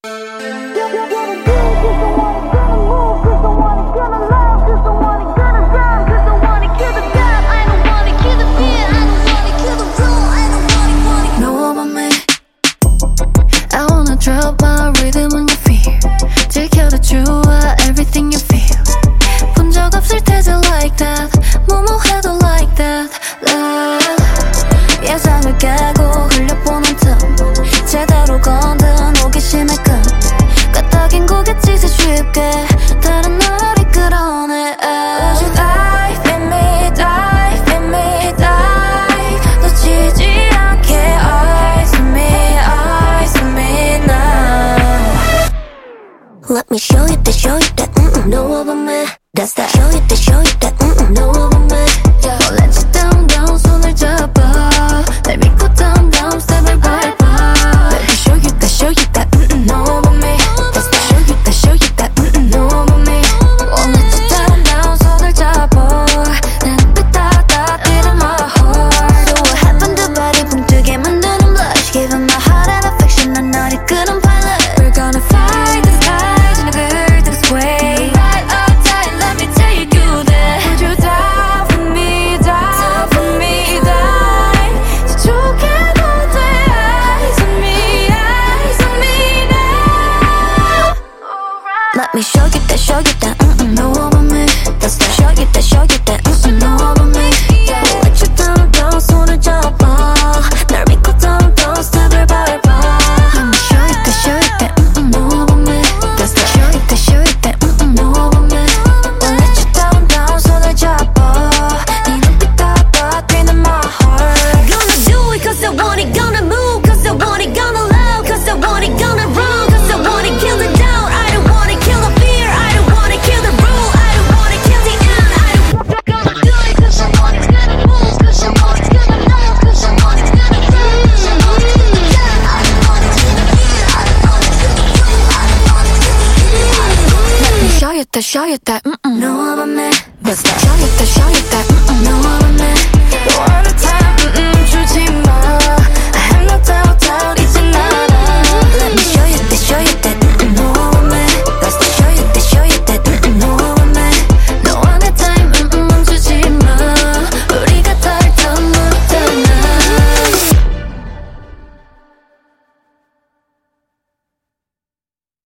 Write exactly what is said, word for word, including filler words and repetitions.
Drop my rhythm on your feet 지켜도 좋아 everything you feel 본 적 없을 테지 like that 뭐뭐 해도 like that love 예상을 깨고 흘려보는 틈 제대로 건든 호기심의 끈 끄떡인 고갯짓에 쉽게 다른 너를 이끌어내 Dive in me, dive in me, dive 놓치지 않게 eyes on me, eyes on me now Let me show you that, show you that, mm-mm, know about me That's that Show you that, show you that, mm-mm, know about me yeah. I'll let you down, down, 손을 잡아 날 믿고 down, down, step을 밟아 Let me show you that, show you that, mm-mm, know about me That's that Show you that, show you that, mm-mm, know about me I'll let you down, down, 손을 잡아 내 눈빛 따다 beating my heart So what happened to body 붕 뜨게 만드는 blush Giving my heart and affection 난 널 이끄는 pilot We're gonna fight this fight in a good this way Ride or die, let me take you there Would you die for me, die for me, die 지촉해도 돼 Eyes on me, eyes on me now Let me show you that, show you that, mm-mm, know about me That's that Show you that, show you that, mm-mm, know about me I'll let you down, down, 손을 잡아 날 믿고 down, down, step을 밟아 Let me show you that, show you that, mm-mm, know about me That's that Show you that, show you that, mm-mm, know about me I'll let you down, down, 손을 잡아 네 눈빛 따라 뛰는 my heart Gonna do it cause I want it, gonna move cause I want it, gonna love cause I want it, gonna run cause I want it, kill the doubt I don't wanna kill the fear, I don't wanna kill the rule I don't wanna kill the end, I don't gonna do it cause I want it, gonna move cause I want it, gonna love cause I want it, gonna run cause I want it, kill the doubt I don't wanna kill the fear, I don't wanna kill the rule I don't wanna kill the fear Let me show you that, show you that, mm-mm, know about me That's that Show you that, show you that,